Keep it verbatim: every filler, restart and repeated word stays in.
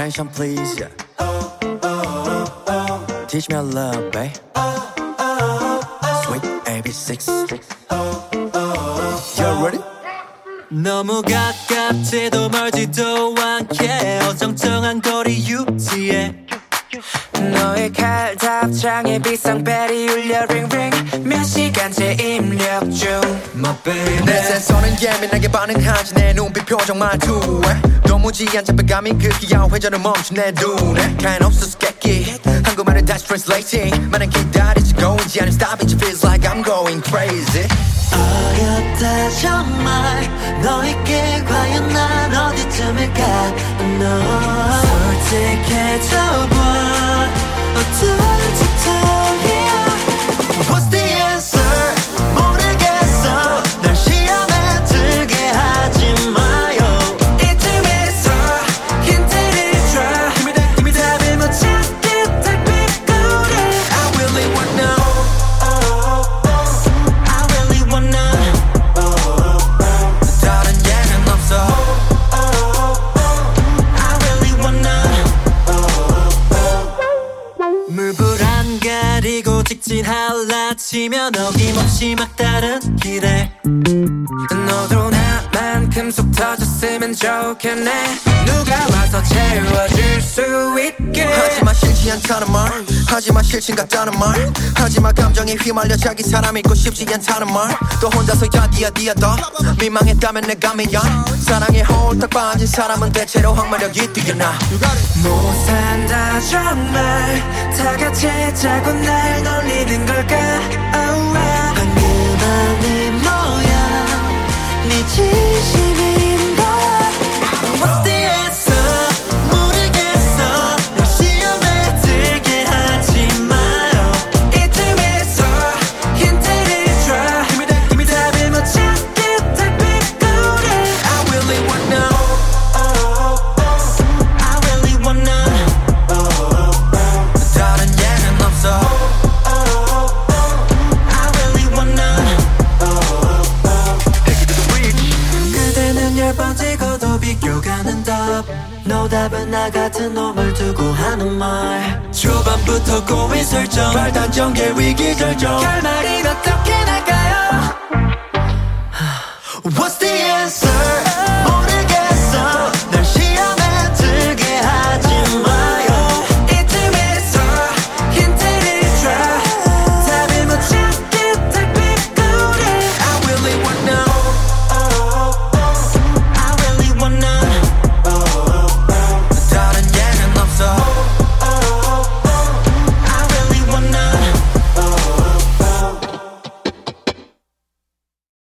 attention please yeah. Teach me a love babe Sweet A B six You ready? 너무 가깝지도 멀지도 않게 어정쩡한 거리 유지해 너의 칼 답장에 비상벨이 울려 링링 몇 시간째 입력 중 My baby 내 센서는 예민하게 반응하지 내 눈빛 표정 말투에 도무지 안 잡혀감이 그 귀여운 회전을 멈춘 내 눈에 kind of 수수께끼 한국말을 다시 translating 많은 기다리지 고인지 아님 stopping It feels like I'm going crazy 어렵다 정말 너에게 과연 난 어디쯤일까 너 솔직해져봐 어떤 짓이야 What's the answer 모르겠어 날 시험에 들게 하지 마요 이쯤에서 힌트를 줘 Give me that, give me that 답을 못 찾게 달빛거려 I really wanna I really wanna 다른 예는 없어 I really wanna 물불 안 가리고 직진할라 치면 어김없이 막다른 길에 너도 나만큼 속 터졌으면 좋겠네 누가 와서 채워줄 수 있게 하지마 싫지 않다는 말 하지마 싫진 같다는 말 하지마 감정에 휘말려 자기 사람 있고 싶지 않다는 말 또 혼자서 야디야디야 더 민망했다면 내가 미안 사랑에 홀딱 빠진 사람은 대체로 항마력이 뛰어나 못 산다 정말 다 같이 자고 날 놀리는 걸까 oh, wow. 방금 안에 뭐야 네 진심인가 What's the answer 모르겠어 날 시험에 들게 하지 마요 이쯤에서 힌트를 줘 Give me that, give me that 답을 못 찾게 달빛거려 I really wanna I really wanna 다른 예는 없어 I really wanna 그대는 열 번째고도 비껴가는 답 노답은 나 같은 놈을 두고 하는 말 초반부터 고민 설정 발단전개 위기 결정 결말이 어떻게 날까요 What's the answer